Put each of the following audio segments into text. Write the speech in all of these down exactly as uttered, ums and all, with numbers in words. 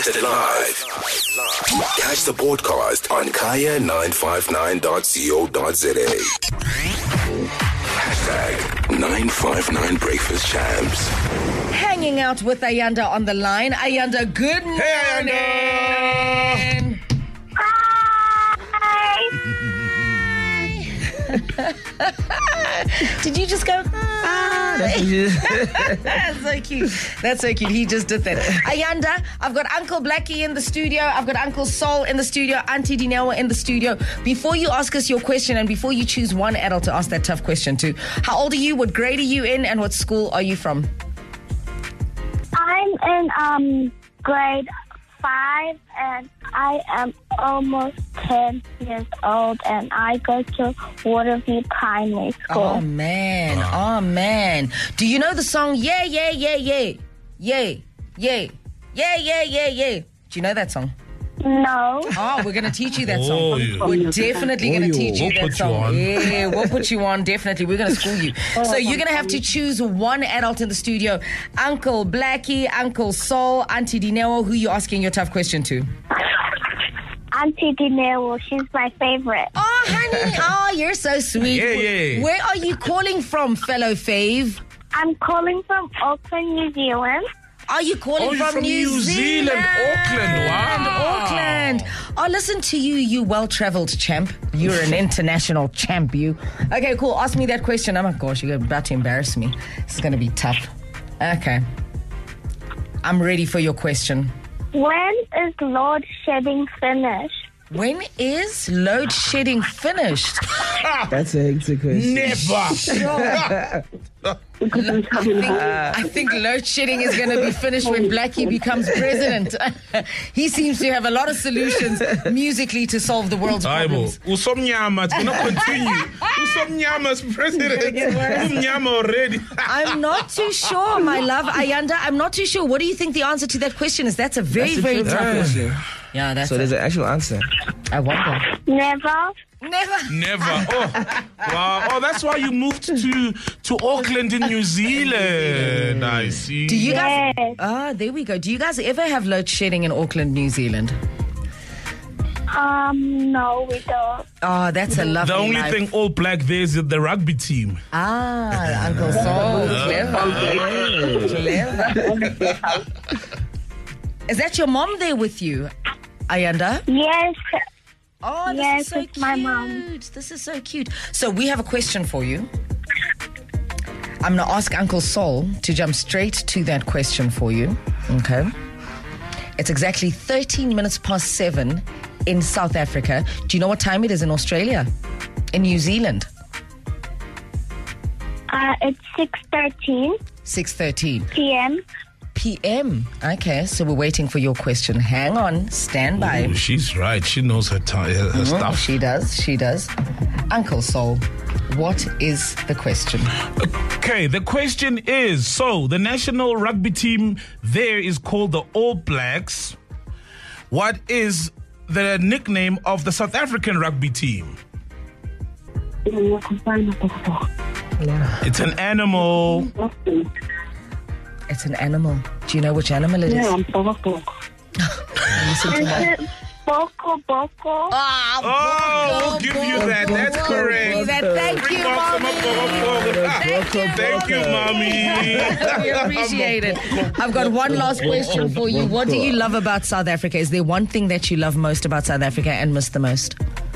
missed it live, catch the podcast on kaya nine five nine dot co dot za. Hashtag nine five nine Breakfast Champs. Hanging out with Ayanda on the line. Ayanda, good morning. Hey, Ayanda. Did you just go? Ah. That's so cute. That's so cute. He just did that. Ayanda, I've got Uncle Blackie in the studio. I've got Uncle Sol in the studio. Auntie Dinewa in the studio. Before you ask us your question and before you choose one adult to ask that tough question to, how old are you? What grade are you in? And what school are you from? I'm in um grade five, and I am almost ten years old, and I go to Waterview Primary School. Oh, man. Oh, man. Do you know the song, Yeah, Yeah, Yeah, Yeah? Yeah, yeah, yeah, yeah, yeah, yeah. Do you know that song? No. Oh, we're going to teach you that song. Oh, yeah. We're definitely going to teach you We'll that put you song. on. Yeah, we'll put you on, definitely. We're going to school you. So you're going to have to choose one adult in the studio. Uncle Blackie, Uncle Sol, Auntie Dinewa, who you asking your tough question to? Auntie Dinewa, she's my favorite. Oh, honey. Oh, you're so sweet. Yeah, yeah. Where are you calling from, fellow fave? I'm calling from Auckland, New Zealand. Are you calling Oh, you're from, from New Zealand, Auckland. Wow. Auckland. Oh, listen to you, you well-traveled champ. You're an international champ, you. Okay, cool. Ask me that question. Oh, my gosh, you're about to embarrass me. This is going to be tough. Okay. I'm ready for your question. When is load shedding finished? When is load shedding finished? That's a hectic question. Never. I think, I think load shedding is going to be finished when Blackie becomes president. He seems to have a lot of solutions musically to solve the world's Aibo. problems. Usomnyama, it's going to continue. Usomnyama's president. Usomnyama already. I'm not too sure, my love. Ayanda, I'm not too sure. What do you think the answer to that question is? That's a very, That's a very tricky tough question. question. Yeah, that's So a, there's an actual answer. I wonder. Never. Never. Never. Oh, wow. Oh, that's why you moved to to Auckland in New Zealand. I see. Do you guys... Yes. Ah, there we go. Do you guys ever have load shedding in Auckland, New Zealand? Um, no, we don't. Oh, that's a lovely The only life. thing all black there is the rugby team. Ah, Uncle Sol. Clever. Clever. Is that your mom there with you, Ayanda? Yes. Oh, this Yes, is so it's cute. my mom. This is so cute. So we have a question for you. I'm going to ask Uncle Sol to jump straight to that question for you. Okay. It's exactly thirteen minutes past seven in South Africa. Do you know what time it is in Australia? In New Zealand? Uh, it's six thirteen six thirteen p.m. p.m. Okay, so we're waiting for your question. Hang on. Stand by. Oh, she's right. She knows her, t- her Oh, stuff. she does. She does. Uncle Sol, what is the question? Okay, the question is, so the national rugby team there is called the All Blacks. What is the nickname of the South African rugby team? It's an animal. It's an animal. Do you know which animal it is? Listen to Is mom. it Boko Boko? Ah, Oh, we'll give you that. That's correct. That. Thank Bring you, back some mommy. of our- Thank you. Thank you, mommy. We appreciate it. I've got one last question for you. What do you love about South Africa? Is there one thing that you love most about South Africa and miss the most?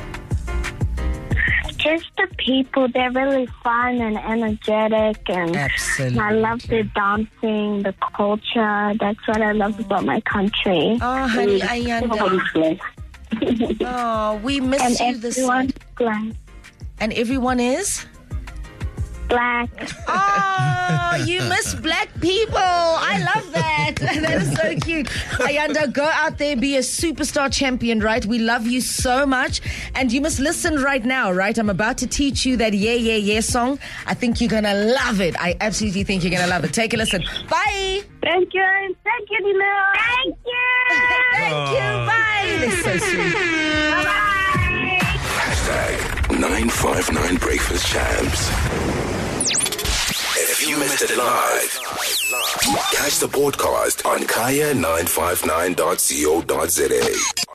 Just the people. They're really fun and energetic, and Absolutely. I love the dancing, the culture. That's what I love about my country. Oh, honey, Ayanda. Oh, we miss And you this everyone's black. And everyone is? Black. Oh, you miss black people. I love that. That is so cute. Ayanda, go out there, be a superstar champion, right? We love you so much. And you must listen right now, right? I'm about to teach you that Yeah, Yeah, Yeah song. I think you're going to love it. I absolutely think you're going to love it. Take a listen. Bye. Thank you. Thank you, Dino. Thank you. Thank you. Bye. They're so sweet. Bye-bye. Hashtag nine five nine Breakfast Champs. If you missed it live, Catch the podcast on kaya nine five nine dot co dot za.